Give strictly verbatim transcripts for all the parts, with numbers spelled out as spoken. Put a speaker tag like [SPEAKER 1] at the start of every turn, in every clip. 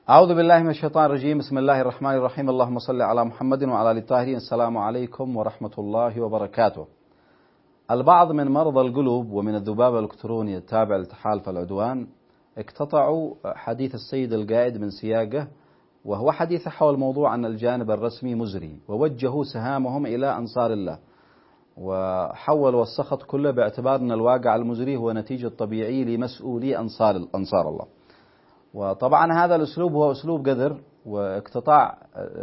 [SPEAKER 1] أعوذ بالله من الشيطان الرجيم. بسم الله الرحمن الرحيم. اللهم صل على محمد وعلى آل الطاهرين. السلام عليكم ورحمة الله وبركاته. البعض من مرضى القلوب ومن الذباب الإلكتروني التابع لتحالف العدوان اقتطعوا حديث السيد القائد من سياقه، وهو حديث حول موضوع أن الجانب الرسمي مزري، ووجهوا سهامهم إلى أنصار الله، وحولوا السخط كله باعتبار أن الواقع المزري هو نتيجة طبيعي لمسؤولي أنصار أنصار الله. وطبعا هذا الأسلوب هو أسلوب قذر واقتطاع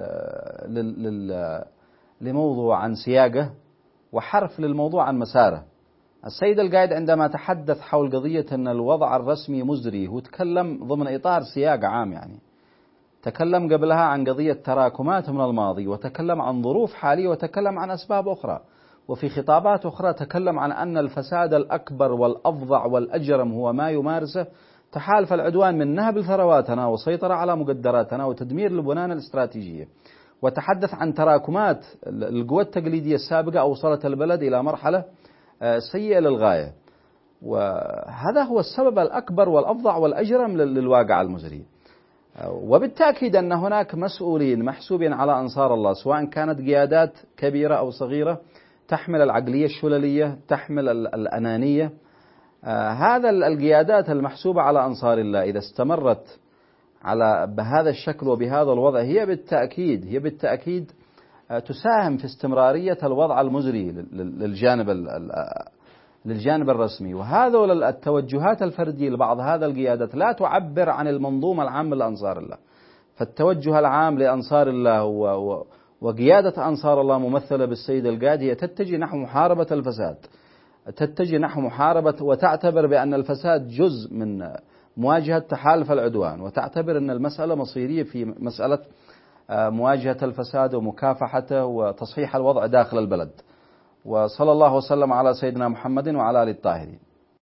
[SPEAKER 1] لموضوع عن سياقه وحرف للموضوع عن مساره. السيد القائد عندما تحدث حول قضية أن الوضع الرسمي مزري هو تكلم ضمن إطار سياق عام، يعني تكلم قبلها عن قضية تراكمات من الماضي، وتكلم عن ظروف حالية، وتكلم عن أسباب أخرى، وفي خطابات أخرى تكلم عن أن الفساد الأكبر والأفظع والأجرم هو ما يمارسه تحالف العدوان من نهب ثرواتنا وسيطرة على مقدراتنا وتدمير البنان الاستراتيجية. وتحدث عن تراكمات القوى التقليدية السابقة أوصلت البلد إلى مرحلة سيئة للغاية، وهذا هو السبب الأكبر والأفظع والأجرم للواقع المزري. وبالتأكيد أن هناك مسؤولين محسوبين على أنصار الله، سواء كانت قيادات كبيرة أو صغيرة تحمل العقلية الشللية، تحمل الأنانية. آه هذا القيادات المحسوبة على أنصار الله إذا استمرت على بهذا الشكل وبهذا الوضع هي بالتأكيد هي بالتأكيد آه تساهم في استمرارية الوضع المزري للجانب للجانب الرسمي. وهذا التوجهات الفردية لبعض هذا القيادات لا تعبر عن المنظومة العامة لأنصار الله. فالتوجه العام لأنصار الله وقيادة أنصار الله ممثلة بالسيد القائد هي تتجه نحو محاربة الفساد، تتجه نحو محاربة، وتعتبر بأن الفساد جزء من مواجهة تحالف العدوان، وتعتبر أن المسألة مصيرية في مسألة مواجهة الفساد ومكافحته وتصحيح الوضع داخل البلد. وصلى الله وسلم على سيدنا محمد وعلى آله الطاهرين.